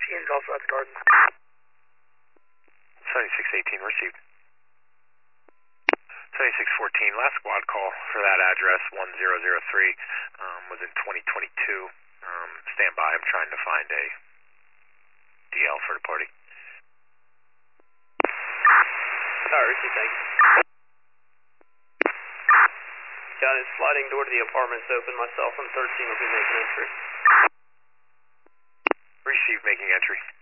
Ian's also at the garden. 7618 received. 7614, last squad call for that address 1003 was in 2022. Stand by, I'm trying to find a DL for the party. Alright, Richie, thanks. Got it, sliding door to the apartment's open. Myself and 13 will be making entry. Receive, making entry.